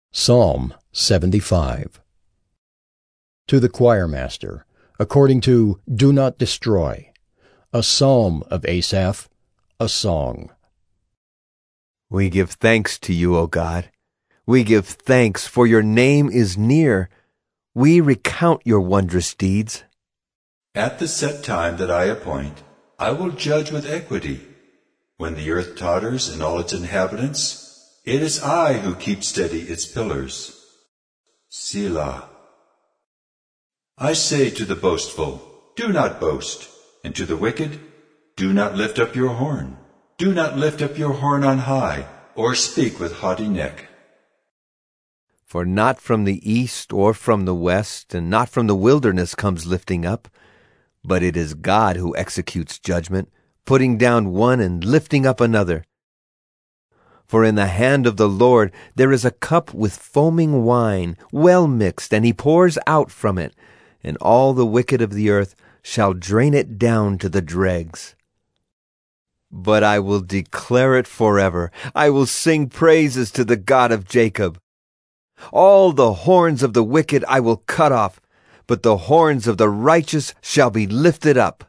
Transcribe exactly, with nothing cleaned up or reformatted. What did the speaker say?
Psalm seventy-five. To the choirmaster, according to Do Not Destroy, a psalm of Asaph, a song. We give thanks to you, O God. We give thanks, for your name is near. We recount your wondrous deeds. At the set time that I appoint, I will judge with equity. When the earth totters and all its inhabitants, it is I who keep steady its pillars. Selah. I say to the boastful, do not boast, and to the wicked, do not lift up your horn. Do not lift up your horn on high, or speak with haughty neck. For not from the east or from the west, and not from the wilderness comes lifting up, but it is God who executes judgment, putting down one and lifting up another. For in the hand of the Lord there is a cup with foaming wine, well mixed, and he pours out from it, and all the wicked of the earth shall drain it down to the dregs. But I will declare it forever. I will sing praises to the God of Jacob. All the horns of the wicked I will cut off, but the horns of the righteous shall be lifted up.